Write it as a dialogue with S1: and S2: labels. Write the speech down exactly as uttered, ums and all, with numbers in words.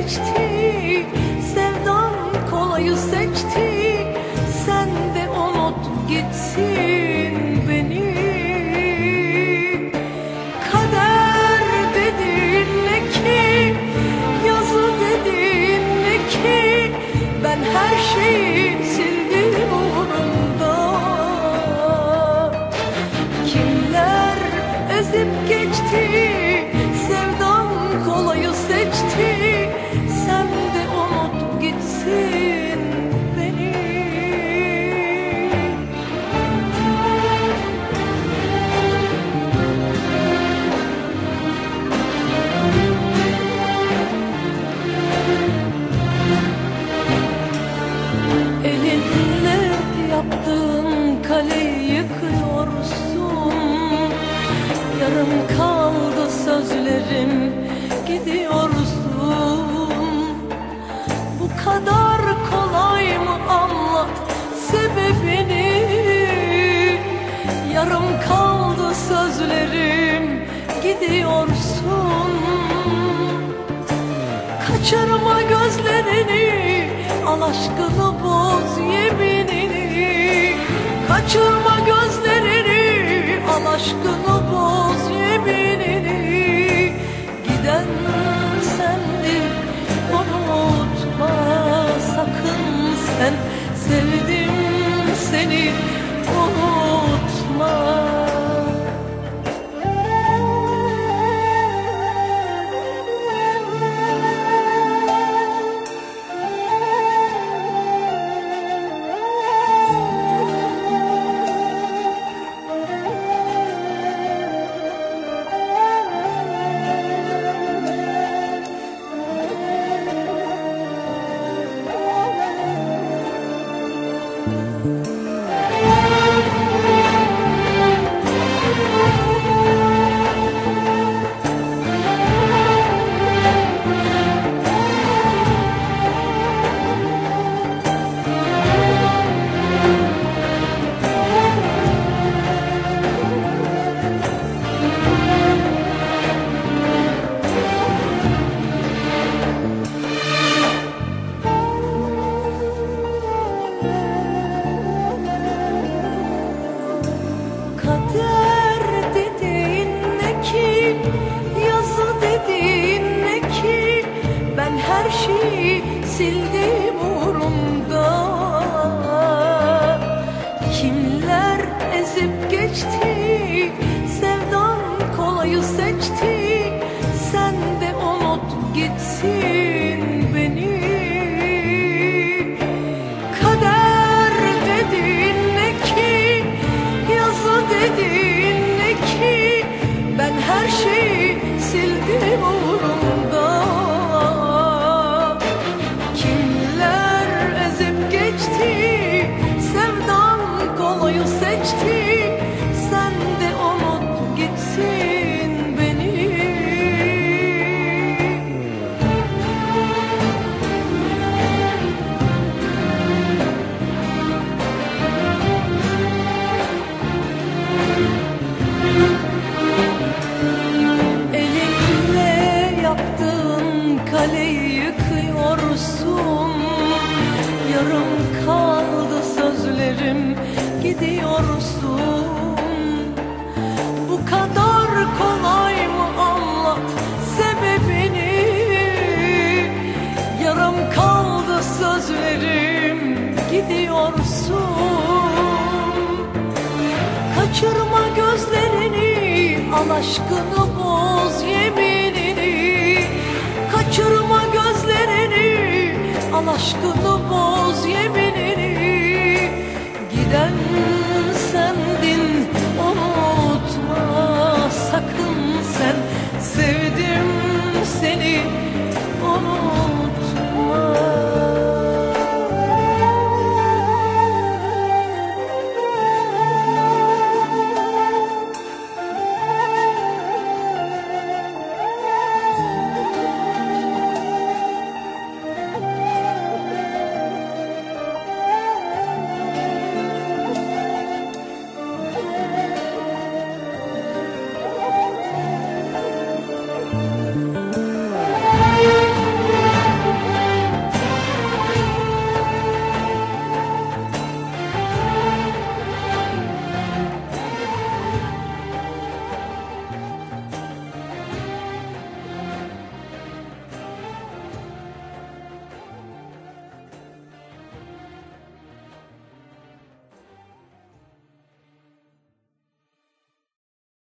S1: geçti, sevdan kolayı seçti. Sen de unut gitsin beni. Kader dediğin ne ki, yazı dediğin ne ki? Ben her şeyi sildim uğrunda. Kimler ezip geçti, sevdan kolayı seçti. Sen de unut gitsin beni. Elinle yaptığın kaleyi yıkıyorsun. Yarım kaldı sözlerim, gidiyorsun. Bu kadar kolay mı, anlat sebebini. Yarım kaldı sözlerim, gidiyorsun. Kaçırma gözlerini, al aşkını boz yeminini. Kaçırma gözlerini, al aşkını boz yeminini. Giden sendin, unutma sakın sen. Sevdim seni, unutma. Kader dediğin ne ki, yazı dediğin ne ki? Ben her şeyi sildim uğrumda. Kimler ezip geçti, sevdan kolayı seçti. Sen de unut gitsin beni. Kader dediğin ne ki, yazı dediğin ne ki? Ben her şeyi sildim uğrumda. Kimler ezip geçti, sevdan kolayı seçti. Sen de unut gitsin beni. Kaleyi yıkıyorsun. Yarım kaldı sözlerim, gidiyorsun. Bu kadar kolay mı, anlat sebebini. Yarım kaldı sözlerim, gidiyorsun. Kaçırma gözlerini, al aşkını boz yeminini. Kaçırma gözlerini, al aşkını boz yeminini. Giden